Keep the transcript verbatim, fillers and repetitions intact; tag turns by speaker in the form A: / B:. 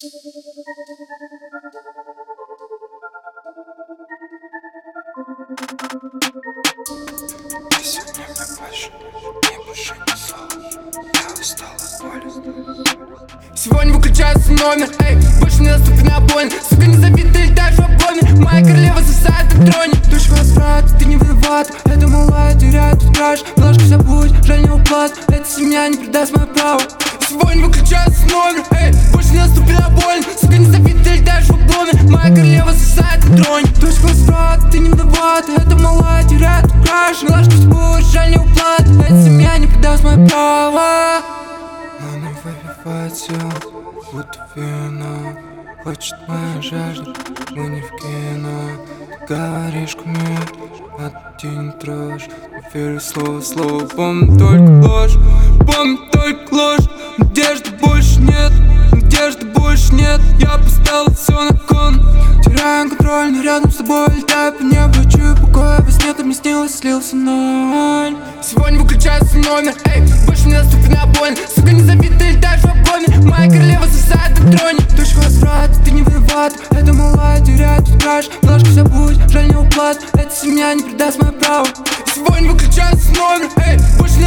A: Сегодня мне больше, мне больше не сон. Я устал от боли.
B: Сегодня выключается номер, эй, больше не наступит на боль. Сука, не забит, ты летаешь в обгоне. Моя королева засает на троне. Точка возврата, ты не виноват. Это малая, теряет тут краш. Милашка, забудь, жаль не уплат. Эта семья не предаст мое право. Сегодня выключается номер, эй, больше не наступит на боль. Сука, не забит, ты летаешь в обгоне. Моя королева засает на троне. Точка возврата, ты не виноват. Это малая, теряет тут краш. Милашка, забудь, жаль не уплат. Эта семья не предаст мое право.
A: Она выпивает сил, будто вино. Хочет моя жажда, мы не в кино. Ты говоришь ко мне, а ты не трожь. Не верю слово в слово, помню только ложь. Помню только ложь. Надежды больше нет, надежды больше нет. Я поставил все на кон. Теряю контроль, но рядом с тобой летаю по небу. Чую покоя, во сне ты мне снилось, слился ноль.
B: Сегодня выключается номер, эй, больше не наступит на боль. Сука, не забит, ты летаешь в обгоне. Моя королева засает на троне.
A: Точка возврата, ты не виноват. Это малая, теряет тут краш. Милашка, забудь, жаль не уплат. Эта семья не предаст мое право.
B: Сегодня выключается номер, эй, больше